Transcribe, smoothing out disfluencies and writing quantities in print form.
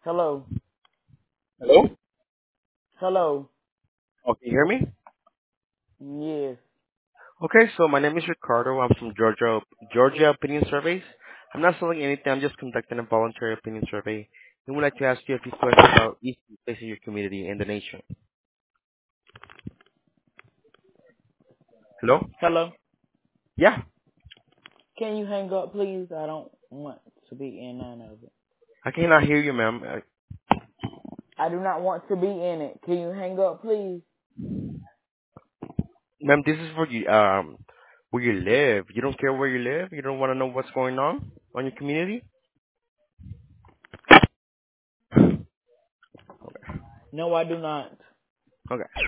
Hello. Hello? Hello. Oh, can you hear me? Yes. Okay, so my name is Ricardo. I'm from Georgia Opinion Surveys. I'm not selling anything. I'm just conducting a voluntary opinion survey. We would like to ask you a few questions about issues facing your community and the nation. Hello? Hello. Yeah, Can you hang up, please? I don't want to be in none of it. I cannot hear you, ma'am. I do not want to be in it. Can you hang up, please? Ma'am, this is for you. Where you live. You don't care where you live. You don't want to know what's going on your community. No, I do not. Okay.